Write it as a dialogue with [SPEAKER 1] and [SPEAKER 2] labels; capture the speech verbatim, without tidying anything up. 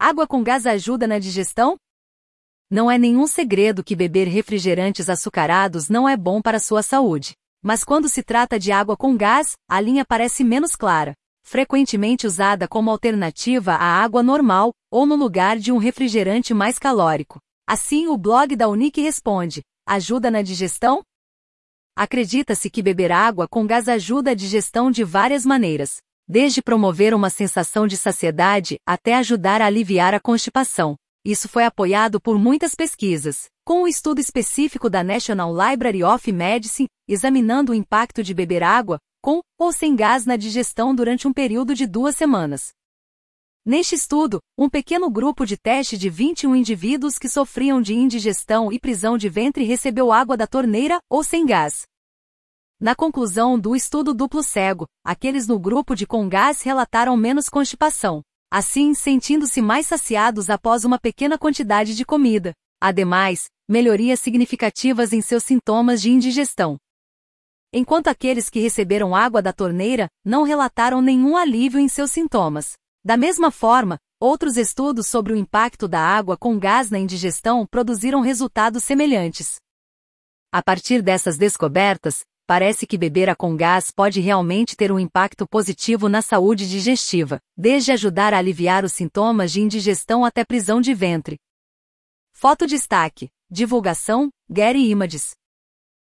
[SPEAKER 1] Água com gás ajuda na digestão? Não é nenhum segredo que beber refrigerantes açucarados não é bom para a sua saúde. Mas quando se trata de água com gás, a linha parece menos clara. Frequentemente usada como alternativa à água normal, ou no lugar de um refrigerante mais calórico. Assim, o blog da Unique responde: ajuda na digestão? Acredita-se que beber água com gás ajuda a digestão de várias maneiras, desde promover uma sensação de saciedade até ajudar a aliviar a constipação. Isso foi apoiado por muitas pesquisas, com um estudo específico da National Library of Medicine, examinando o impacto de beber água, com ou sem gás na digestão durante um período de duas semanas. Neste estudo, um pequeno grupo de teste de vinte e um indivíduos que sofriam de indigestão e prisão de ventre recebeu água da torneira ou sem gás. Na conclusão do estudo duplo cego, aqueles no grupo de com gás relataram menos constipação, assim sentindo-se mais saciados após uma pequena quantidade de comida. Ademais, melhorias significativas em seus sintomas de indigestão. Enquanto aqueles que receberam água da torneira não relataram nenhum alívio em seus sintomas. Da mesma forma, outros estudos sobre o impacto da água com gás na indigestão produziram resultados semelhantes. A partir dessas descobertas, parece que beber a com gás pode realmente ter um impacto positivo na saúde digestiva, desde ajudar a aliviar os sintomas de indigestão até prisão de ventre. Foto destaque. Divulgação, Getty Images.